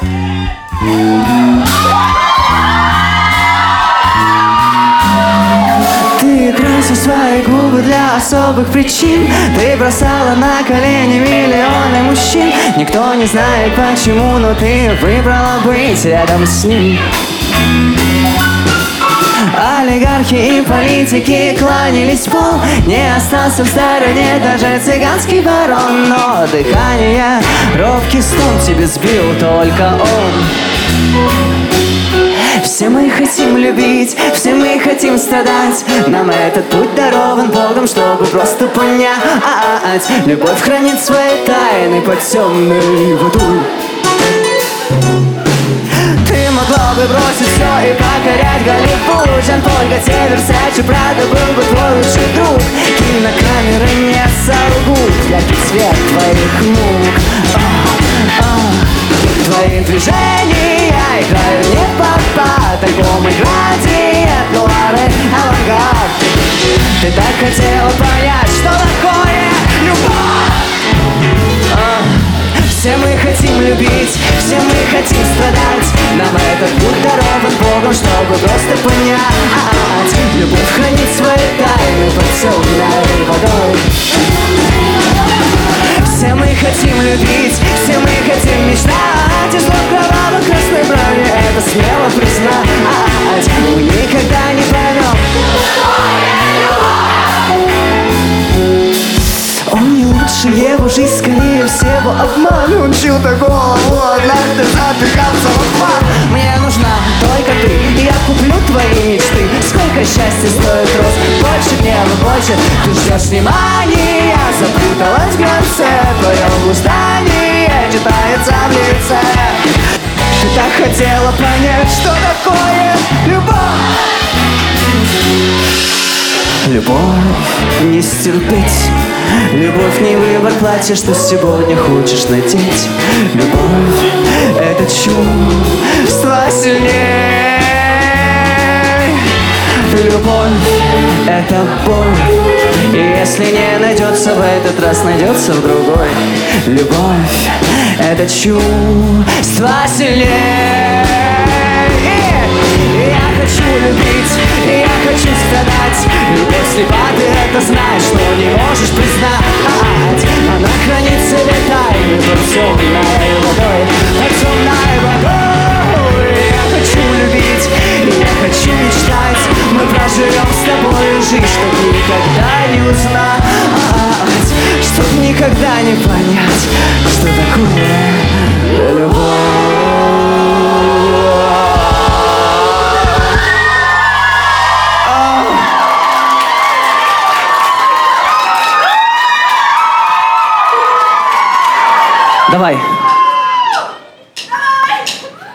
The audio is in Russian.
Ты красил свои губы для особых причин. Ты бросала на колени миллионы мужчин. Никто не знает почему, но ты выбрала быть рядом с ним. Олигархи и политики кланялись в пол. Не остался в стороне даже цыганский барон. Но дыхание, робкий стон тебе сбил только он. Все мы хотим любить, все мы хотим страдать. Нам этот путь дарован Богом, чтобы просто понять. Любовь хранит свои тайны под темной водой. Ты могла бы бросить все и покорять Голливуд. Жан-Поль Готье, Версаче, Прадо был бы твой лучший друг. Кинокамеры не солгут, яркий цвет твоих мук. Твои движения играют не в попад. Альбомы градиент, нуары, авангард. Ты так хотела понять, что такое любовь. Все мы хотим любить, все мы хотим страдать. Нам этот путь дарован Богом, чтобы просто понять. Любовь хранит свои тайны под темной водой. Все мы хотим любить, все мы хотим мечтать. Из лоб кровавой красной брони это смело признать. Мы никогда не поймем, он не лучше, его жизнь скорее всего обман. Он учил такого, однажды задыхался в обман. Мне нужна только ты, и я куплю твои мечты. Сколько счастья стоит роз, больше гнева, больше. Ты ждешь внимания, запуталась в конце. Твое блуждание читается в лице. Ты так хотела понять, что такое любовь. Любовь не стерпеть. Любовь не выбор платья, что сегодня хочешь надеть. Любовь — это чувство сильнее. Любовь — это боль. И если не найдется в этот раз, найдется в другой. Любовь — это чувство сильнее. Я хочу любить, я хочу страдать. Любовь слепа, ты это знаешь, но не можешь признать. Она хранит в себе тайны под темной водой, под темной водой. Я хочу любить, я хочу мечтать. Мы проживем с тобой жизнь, чтоб никогда не узнать, чтоб никогда не понять, что такое любовь. Давай.